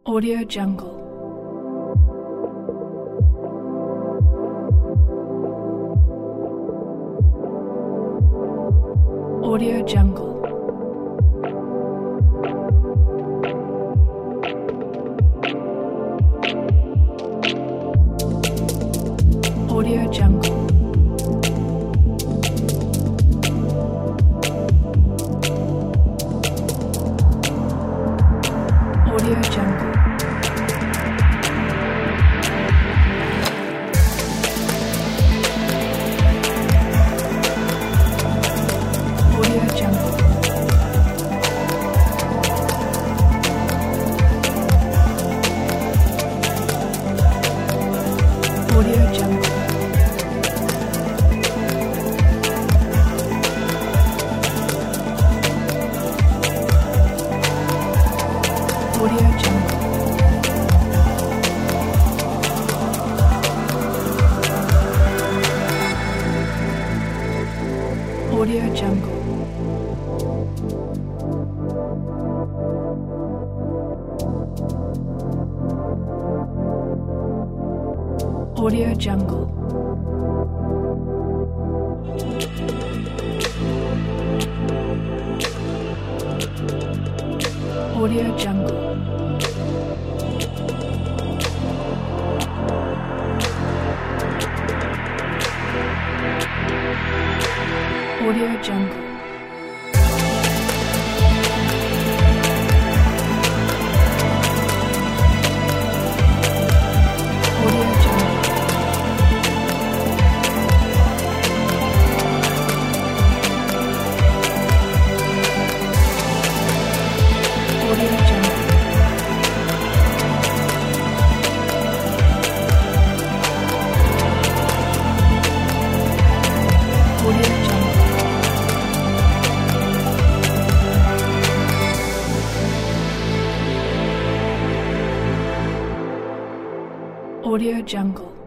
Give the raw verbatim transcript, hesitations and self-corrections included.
Audio Jungle. Audio Jungle. Audio Jungle. Audio Jungle. Audio Jungle. Audio Jungle. Audio Jungle. Audio Jungle. Audio Jungle. Audio Jungle. Audio Jungle. Audio Jungle. Audio Jungle. Audio Jungle. Audio Jungle.